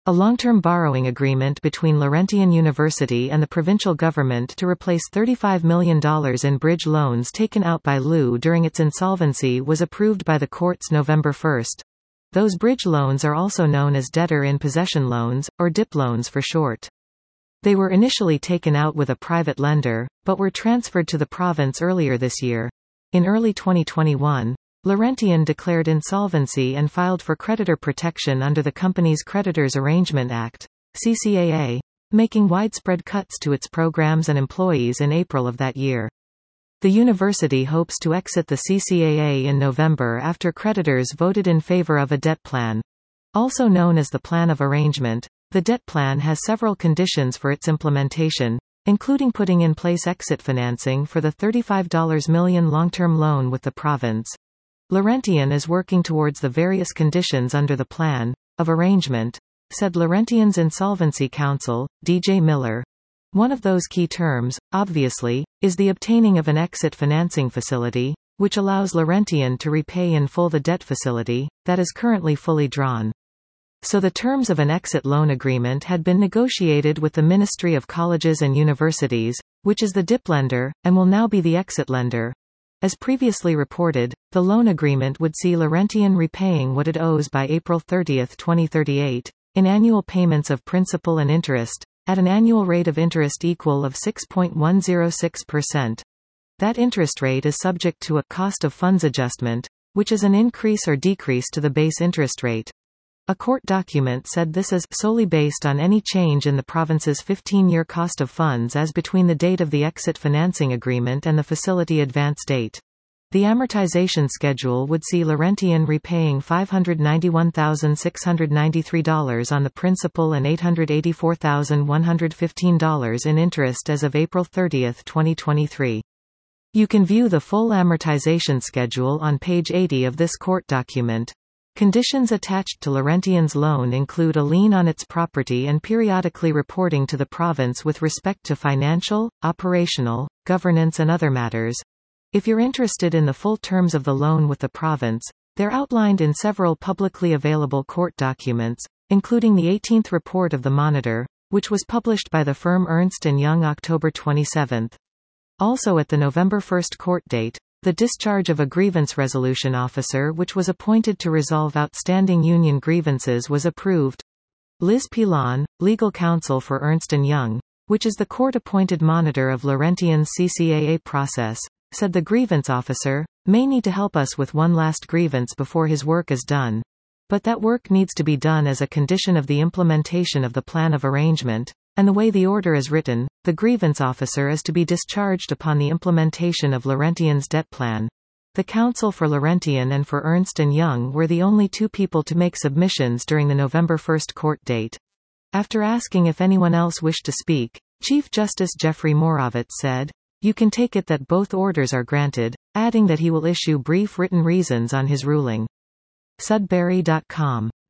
A long-term borrowing agreement between Laurentian University and the provincial government to replace $35 million in bridge loans taken out by LU during its insolvency was approved by the courts November 1. Those bridge loans are also known as debtor-in-possession loans, or DIP loans for short. They were initially taken out with a private lender, but were transferred to the province earlier this year. In early 2021, Laurentian declared insolvency and filed for creditor protection under the company's Creditors Arrangement Act, CCAA, making widespread cuts to its programs and employees in April of that year. The university hopes to exit the CCAA in November after creditors voted in favor of a debt plan. Also known as the Plan of Arrangement, the debt plan has several conditions for its implementation, including putting in place exit financing for the $35 million long-term loan with the province. Laurentian is working towards the various conditions under the Plan of Arrangement, said Laurentian's Insolvency Counsel, DJ Miller. One of those key terms, obviously, is the obtaining of an exit financing facility, which allows Laurentian to repay in full the debt facility, that is currently fully drawn. So the terms of an exit loan agreement had been negotiated with the Ministry of Colleges and Universities, which is the DIP lender, and will now be the exit lender. As previously reported, the loan agreement would see Laurentian repaying what it owes by April 30, 2038, in annual payments of principal and interest, at an annual rate of interest equal of 6.106%. That interest rate is subject to a cost of funds adjustment, which is an increase or decrease to the base interest rate. A court document said this is solely based on any change in the province's 15-year cost of funds as between the date of the exit financing agreement and the facility advance date. The amortization schedule would see Laurentian repaying $591,693 on the principal and $884,115 in interest as of April 30, 2023. You can view the full amortization schedule on page 80 of this court document. Conditions attached to Laurentian's loan include a lien on its property and periodically reporting to the province with respect to financial, operational, governance and other matters. If you're interested in the full terms of the loan with the province, they're outlined in several publicly available court documents, including the 18th report of the Monitor, which was published by the firm Ernst & Young October 27. Also at the November 1 court date, the discharge of a grievance resolution officer which was appointed to resolve outstanding union grievances was approved. Liz Pilon, legal counsel for Ernst & Young, which is the court-appointed monitor of Laurentian's CCAA process, said the grievance officer may need to help us with one last grievance before his work is done. But that work needs to be done as a condition of the implementation of the Plan of Arrangement, and the way the order is written, the grievance officer is to be discharged upon the implementation of Laurentian's debt plan. The counsel for Laurentian and for Ernst & Young were the only two people to make submissions during the November 1 court date. After asking if anyone else wished to speak, Chief Justice Jeffrey Moravec said, "You can take it that both orders are granted," adding that he will issue brief written reasons on his ruling. Sudbury.com